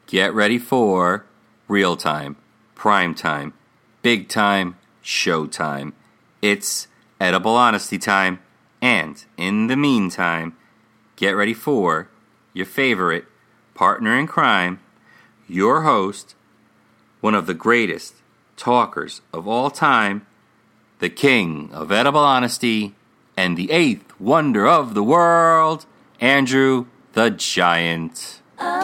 Get ready for real time, prime time, big time, show time. It's edible honesty time. And in the meantime, get ready for your favorite partner in crime, your host, one of the greatest talkers of all time, the king of edible honesty, and the eighth wonder of the world, Andrew the Giant.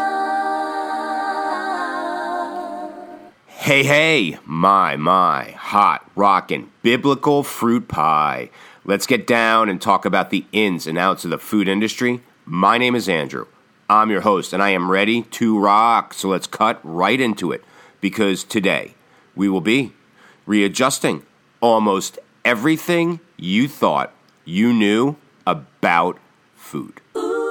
Hey, my, hot, rockin' biblical fruit pie. Let's get down and talk about the ins and outs of the food industry. My name is Andrew. I'm your host, and I am ready to rock. So let's cut right into it, because today we will be readjusting almost everything you thought you knew about food.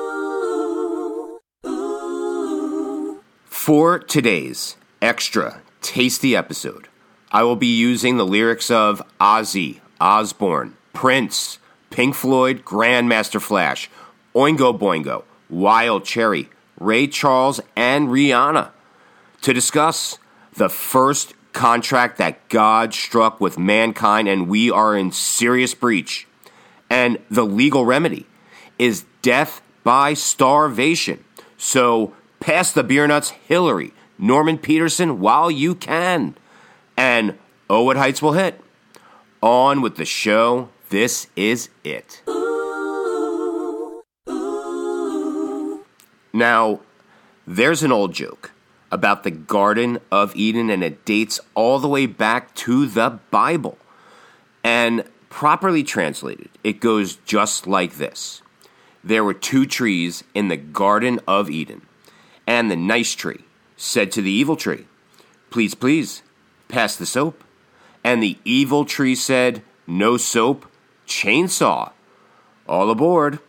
For today's extra tasty episode, I will be using the lyrics of Ozzy Osbourne, Prince, Pink Floyd, Grandmaster Flash, Oingo Boingo, Wild Cherry, Ray Charles, and Rihanna to discuss the first contract that God struck with mankind, and we are in serious breach. And the legal remedy is death by starvation. So pass the beer nuts, Hillary, Norman Peterson, while you can. And oh, what heights will hit. On with the show. This is it. Now, there's an old joke about the Garden of Eden, and it dates all the way back to the Bible. And properly translated, it goes just like this. There were two trees in the Garden of Eden, and the nice tree said to the evil tree, "Please, please, pass the soap." And the evil tree said, "No soap, chainsaw. All aboard."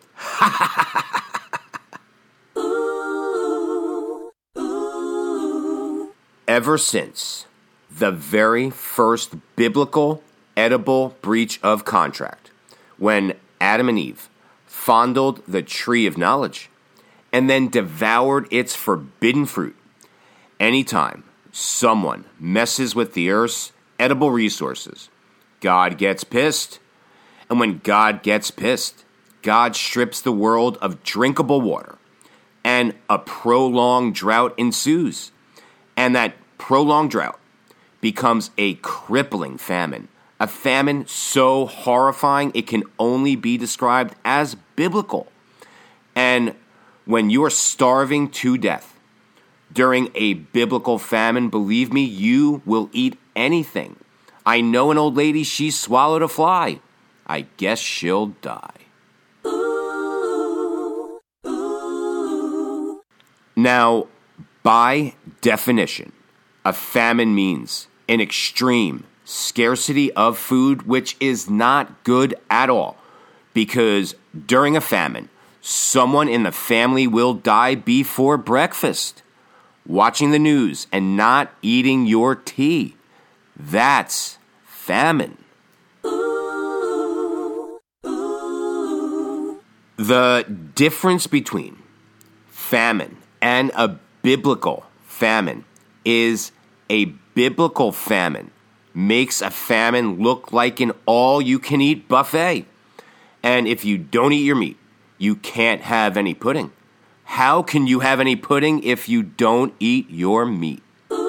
Ever since the very first biblical edible breach of contract, when Adam and Eve fondled the tree of knowledge and then devoured its forbidden fruit, anytime someone messes with the earth's edible resources, God gets pissed. And when God gets pissed, God strips the world of drinkable water, and a prolonged drought ensues. And that prolonged drought becomes a crippling famine, a famine so horrifying it can only be described as biblical. And when you are starving to death during a biblical famine, believe me, you will eat anything. I know an old lady, she swallowed a fly. I guess she'll die. Now, by definition, a famine means an extreme scarcity of food, which is not good at all, because during a famine, someone in the family will die before breakfast. Watching the news and not eating your tea, that's famine. The difference between famine and a biblical famine is a biblical famine makes a famine look like an all-you-can-eat buffet. And if you don't eat your meat, you can't have any pudding. How can you have any pudding if you don't eat your meat?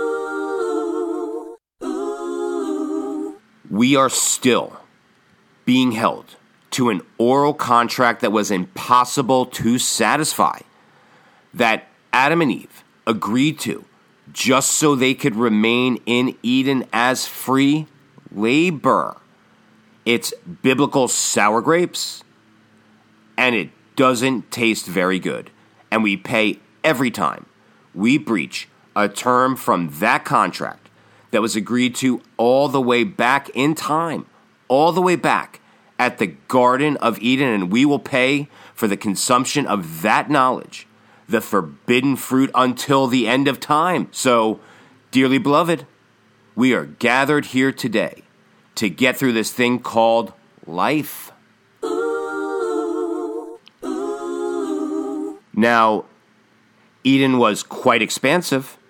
We are still being held to an oral contract that was impossible to satisfy, that Adam and Eve agreed to just so they could remain in Eden as free labor. It's biblical sour grapes, and it doesn't taste very good. And we pay every time we breach a term from that contract that was agreed to all the way back in time, all the way back at the Garden of Eden, and we will pay for the consumption of that knowledge, the forbidden fruit, until the end of time. So, dearly beloved, we are gathered here today to get through this thing called life. Now, Eden was quite expansive,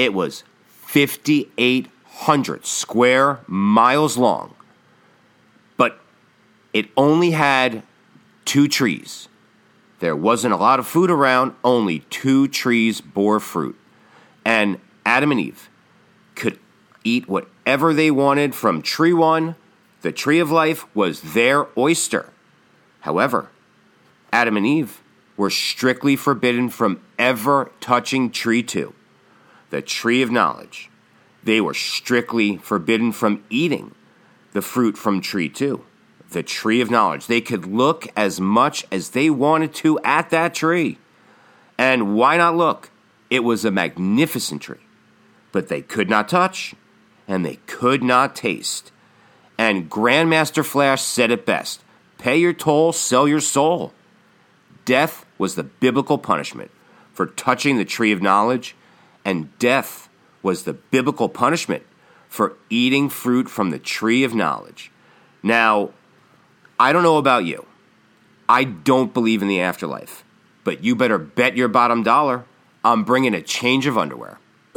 It was 5,800 square miles long, but it only had 2 trees. There wasn't a lot of food around, only 2 trees bore fruit. And Adam and Eve could eat whatever they wanted from tree 1. The tree of life was their oyster. However, Adam and Eve were strictly forbidden from ever touching tree 2, the tree of knowledge. They were strictly forbidden from eating the fruit from tree 2, the tree of knowledge. They could look as much as they wanted to at that tree. And why not look? It was a magnificent tree. But they could not touch, and they could not taste. And Grandmaster Flash said it best: pay your toll, sell your soul. Death was the biblical punishment for touching the tree of knowledge, and death was the biblical punishment for eating fruit from the tree of knowledge. Now, I don't know about you. I don't believe in the afterlife. But you better bet your bottom dollar I'm bringing a change of underwear.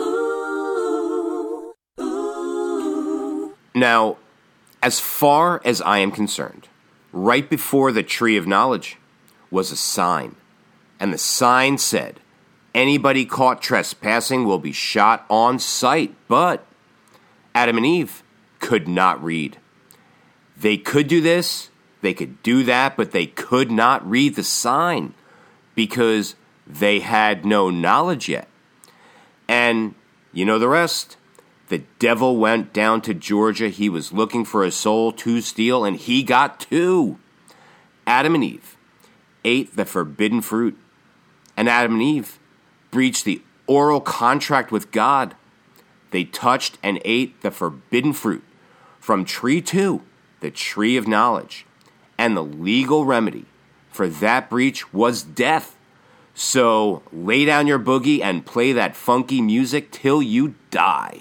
Now, as far as I am concerned, right before the tree of knowledge was a sign. And the sign said, anybody caught trespassing will be shot on sight. But Adam and Eve could not read. They could do this, they could do that, but they could not read the sign because they had no knowledge yet. And you know the rest. The devil went down to Georgia. He was looking for a soul to steal, and he got 2. Adam and Eve ate the forbidden fruit, and Adam and Eve breached the oral contract with God. They touched and ate the forbidden fruit from tree 2, the tree of knowledge, and the legal remedy for that breach was death. So lay down your boogie and play that funky music till you die.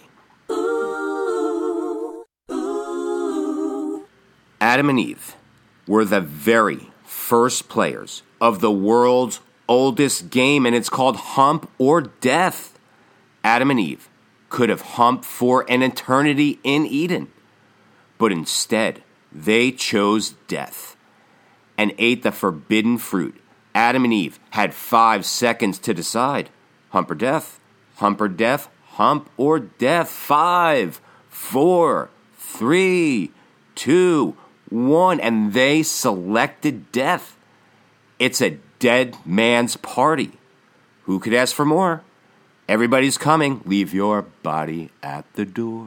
Adam and Eve were the very first players of the world's oldest game, and it's called Hump or Death. Adam and Eve could have humped for an eternity in Eden, but instead they chose death and ate the forbidden fruit. Adam and Eve had 5 seconds to decide. Hump or death, hump or death, hump or death. 5, 4, 3, 2, 1. And they selected death. It's a dead man's party. Who could ask for more? Everybody's coming. Leave your body at the door.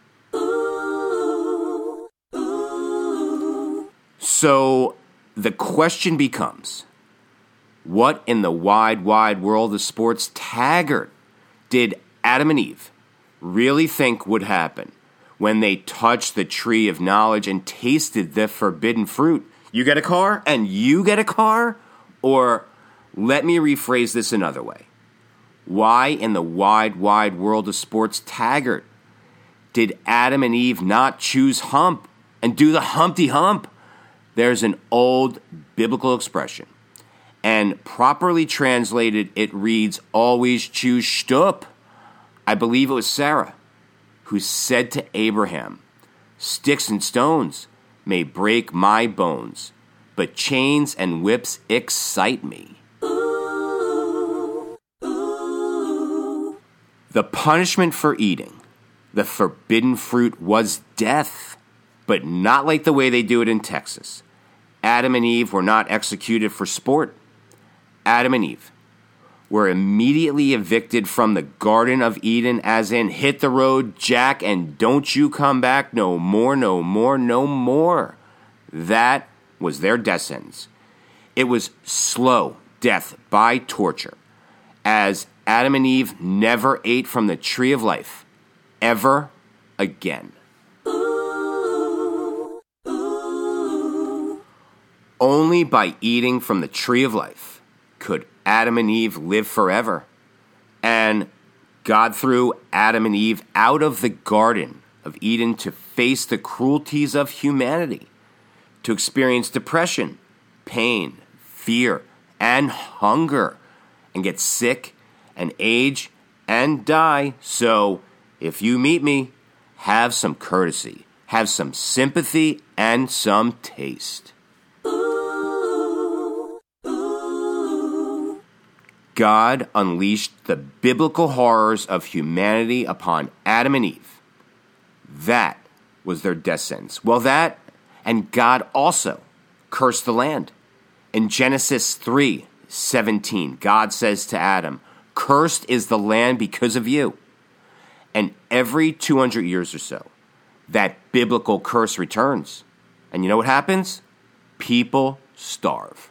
So the question becomes, what in the wide, wide world of sports taggart did Adam and Eve really think would happen when they touched the tree of knowledge and tasted the forbidden fruit? You get a car and you get a car? Or let me rephrase this another way. Why in the wide, wide world of sports taggart did Adam and Eve not choose hump and do the Humpty Hump? There's an old biblical expression, and properly translated, it reads, always choose shtup. I believe it was Sarah who said to Abraham, sticks and stones may break my bones, but chains and whips excite me. The punishment for eating the forbidden fruit was death, but not like the way they do it in Texas. Adam and Eve were not executed for sport. Adam and Eve were immediately evicted from the Garden of Eden, as in, hit the road, Jack, and don't you come back no more, no more, no more. That was their death sentence. It was slow death by torture, as Adam and Eve never ate from the tree of life ever again. Only by eating from the tree of life could Adam and Eve live forever. And God threw Adam and Eve out of the Garden of Eden to face the cruelties of humanity, to experience depression, pain, fear, and hunger, and get sick and age and die. So, if you meet me, have some courtesy, have some sympathy, and some taste. God unleashed the biblical horrors of humanity upon Adam and Eve. That was their death sentence. Well, that, and God also cursed the land. In Genesis 3:17, God says to Adam, "Cursed is the land because of you." And every 200 years or so, that biblical curse returns. And you know what happens? People starve.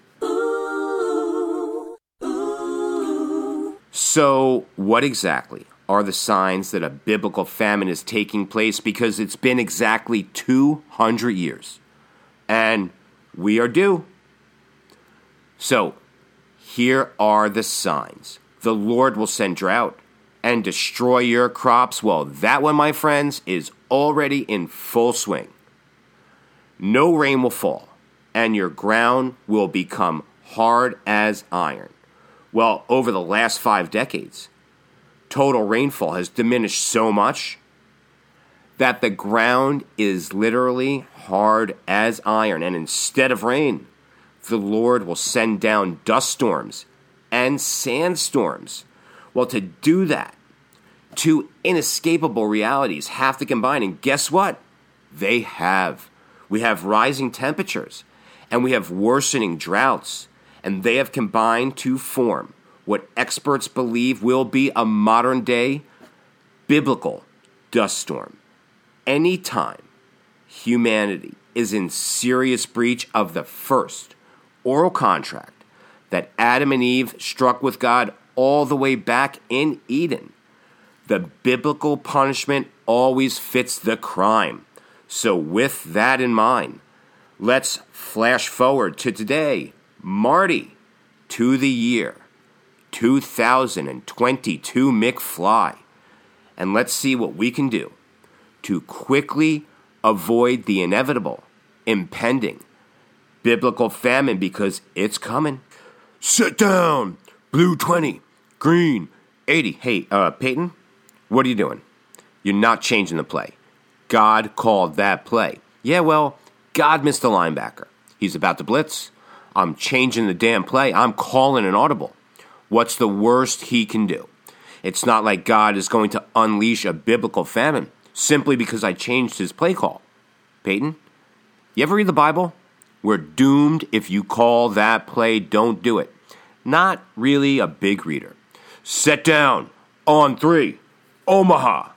So, what exactly are the signs that a biblical famine is taking place? Because it's been exactly 200 years. And we are due. So, here are the signs. The Lord will send drought and destroy your crops. Well, that one, my friends, is already in full swing. No rain will fall, and your ground will become hard as iron. Well, over the last 5 decades, total rainfall has diminished so much that the ground is literally hard as iron. And instead of rain, the Lord will send down dust storms and sandstorms. Well, to do that, 2 inescapable realities have to combine. And guess what? They have. We have rising temperatures, and we have worsening droughts. And they have combined to form what experts believe will be a modern-day biblical dust storm. Anytime humanity is in serious breach of the first oral contract that Adam and Eve struck with God all the way back in Eden, the biblical punishment always fits the crime. So with that in mind, let's flash forward to today, Marty, to the year 2022 McFly. And let's see what we can do to quickly avoid the inevitable, impending biblical famine, because it's coming. Sit down. Blue 20, green 80. Hey, Peyton, what are you doing? You're not changing the play. God called that play. Yeah, well, God missed the linebacker. He's about to blitz. I'm changing the damn play. I'm calling an audible. What's the worst he can do? It's not like God is going to unleash a biblical famine simply because I changed his play call. Peyton, you ever read the Bible? We're doomed if you call that play, don't do it. Not really a big reader. Set down. On 3. Omaha.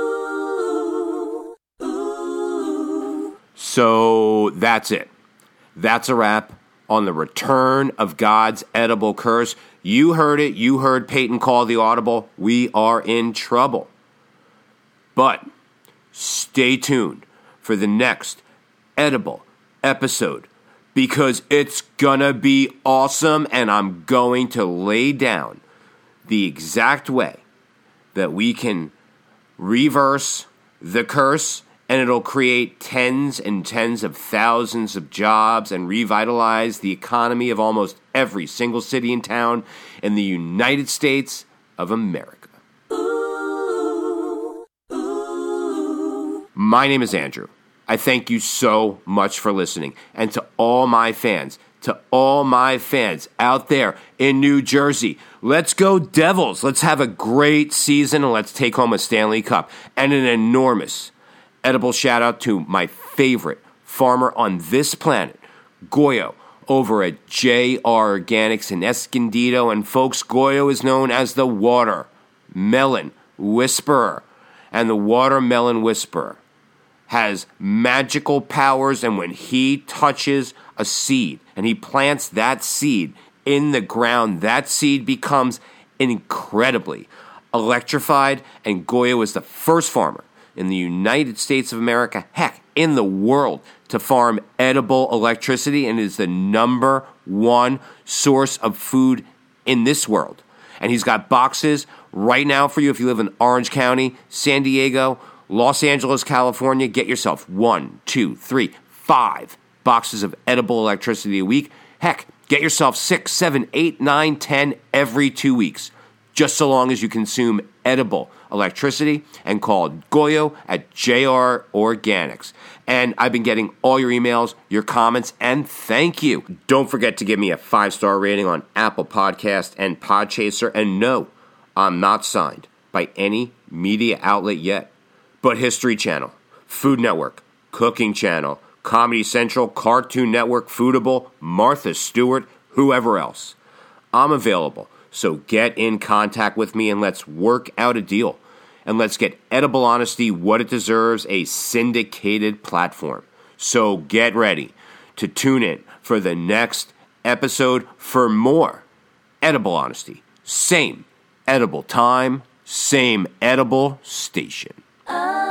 So that's it. That's a wrap on the return of God's edible curse. You heard it. You heard Peyton call the audible. We are in trouble. But stay tuned for the next edible episode, because it's gonna be awesome, and I'm going to lay down the exact way that we can reverse the curse, and it'll create tens and tens of thousands of jobs and revitalize the economy of almost every single city and town in the United States of America. My name is Andrew. I thank you so much for listening. And to all my fans out there in New Jersey, let's go Devils. Let's have a great season, and let's take home a Stanley Cup. And an enormous edible shout out to my favorite farmer on this planet, Goyo, over at JR Organics in Escondido. And folks, Goyo is known as the Watermelon Whisperer. And the Watermelon Whisperer has magical powers, and when he touches a seed and he plants that seed in the ground, that seed becomes incredibly electrified. And Goyo is the first farmer in the United States of America, heck, in the world, to farm edible electricity, and is the number one source of food in this world. And he's got boxes right now for you if you live in Orange County, San Diego, Los Angeles, California. Get yourself 1, 2, 3, 5 boxes of edible electricity a week. Heck, get yourself 6, 7, 8, 9, 10 every 2 weeks. just so long as you consume edible electricity, and call Goyo at JR Organics. And I've been getting all your emails, your comments, and thank you. Don't forget to give me a 5-star rating on Apple Podcast and Podchaser. And no, I'm not signed by any media outlet yet, but History Channel, Food Network, Cooking Channel, Comedy Central, Cartoon Network, Foodable, Martha Stewart, whoever else. I'm available, so get in contact with me and let's work out a deal. And let's get Edible Honesty what it deserves, a syndicated platform. So get ready to tune in for the next episode for more Edible Honesty. Same edible time, same edible station.